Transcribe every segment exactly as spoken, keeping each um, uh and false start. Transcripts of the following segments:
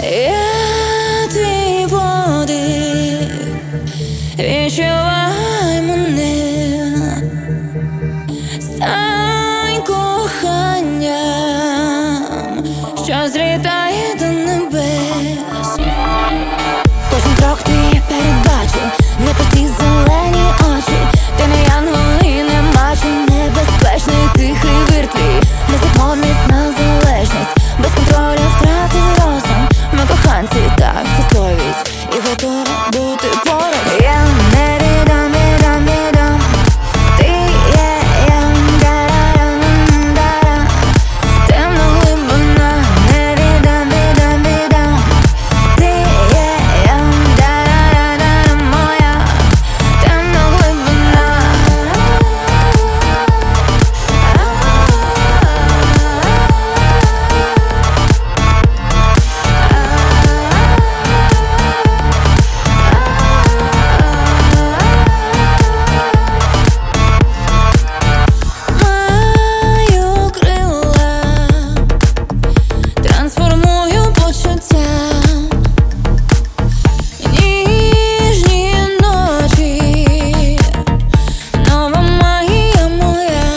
Я твій подих, відчувай мене, стань коханням, що злітає до небес. Кожен крок твій передбачу, не пусті зелені очі. Ти не янгол і не мачо, небезпечний тихий вир твій. Ризик, мов міцна залежність, без контролю втратив розум. Ми коханці, так це сповідь, і готова бути поруч. Я не віддам, віддам, віддам. Ти є я, да-да-да-да-да. Темна глибина, не віддам, віддам, віддам. Ти є я, да-да-да-да, моя темна глибина. Маю крила, трансформую почуття. Ніжні ночі, нова магія моя.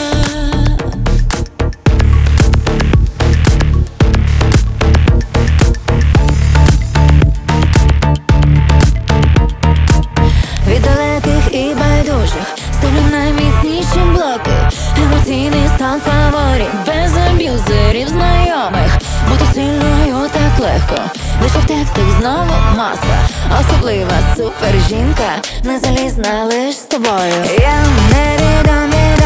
Від далеких і байдужих ставлю найміцніші блоки. Емоційний стан фаворит, без аб'юзерів знайомих. Бути сильною так легко, лише в текстах знову маска. Особлива супер жінка, не залізна лиш з тобою. Я не віддам, віддам.